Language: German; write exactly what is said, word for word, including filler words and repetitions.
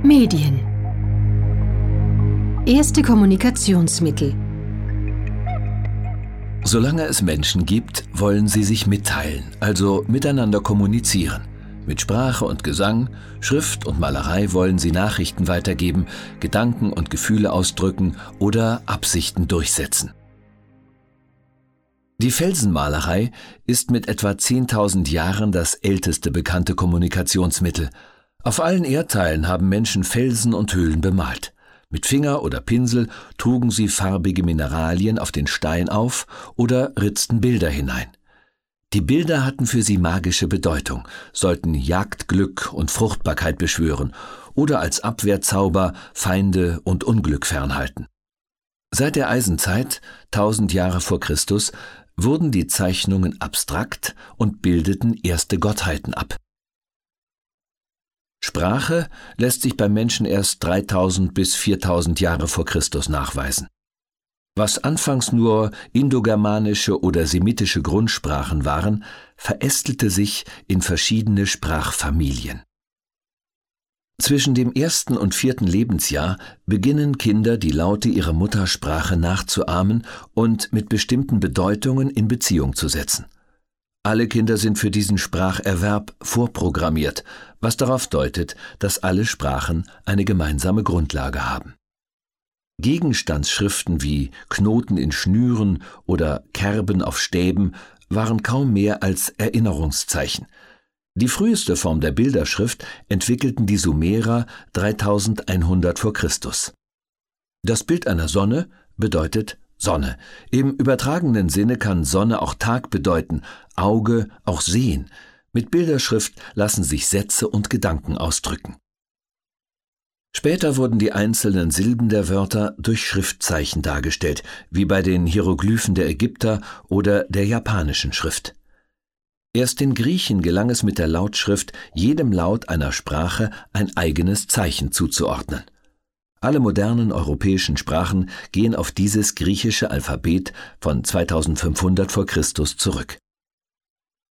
Medien. Erste Kommunikationsmittel. Solange es Menschen gibt, wollen sie sich mitteilen, also miteinander kommunizieren. Mit Sprache und Gesang, Schrift und Malerei wollen sie Nachrichten weitergeben, Gedanken und Gefühle ausdrücken oder Absichten durchsetzen. Die Felsenmalerei ist mit etwa zehntausend Jahren das älteste bekannte Kommunikationsmittel. Auf allen Erdteilen haben Menschen Felsen und Höhlen bemalt. Mit Finger oder Pinsel trugen sie farbige Mineralien auf den Stein auf oder ritzten Bilder hinein. Die Bilder hatten für sie magische Bedeutung, sollten Jagdglück und Fruchtbarkeit beschwören oder als Abwehrzauber Feinde und Unglück fernhalten. Seit der Eisenzeit, tausend Jahre vor Christus, wurden die Zeichnungen abstrakt und bildeten erste Gottheiten ab. Sprache lässt sich beim Menschen erst dreitausend bis viertausend Jahre vor Christus nachweisen. Was anfangs nur indogermanische oder semitische Grundsprachen waren, verästelte sich in verschiedene Sprachfamilien. Zwischen dem ersten und vierten Lebensjahr beginnen Kinder, die Laute ihrer Muttersprache nachzuahmen und mit bestimmten Bedeutungen in Beziehung zu setzen. Alle Kinder sind für diesen Spracherwerb vorprogrammiert, was darauf deutet, dass alle Sprachen eine gemeinsame Grundlage haben. Gegenstandsschriften wie Knoten in Schnüren oder Kerben auf Stäben waren kaum mehr als Erinnerungszeichen. Die früheste Form der Bilderschrift entwickelten die Sumerer dreitausendeinhundert vor Christus. Das Bild einer Sonne bedeutet Sonne. Im übertragenen Sinne kann Sonne auch Tag bedeuten, Auge auch sehen. Mit Bilderschrift lassen sich Sätze und Gedanken ausdrücken. Später wurden die einzelnen Silben der Wörter durch Schriftzeichen dargestellt, wie bei den Hieroglyphen der Ägypter oder der japanischen Schrift. Erst den Griechen gelang es mit der Lautschrift, jedem Laut einer Sprache ein eigenes Zeichen zuzuordnen. Alle modernen europäischen Sprachen gehen auf dieses griechische Alphabet von zweitausendfünfhundert vor Christus zurück.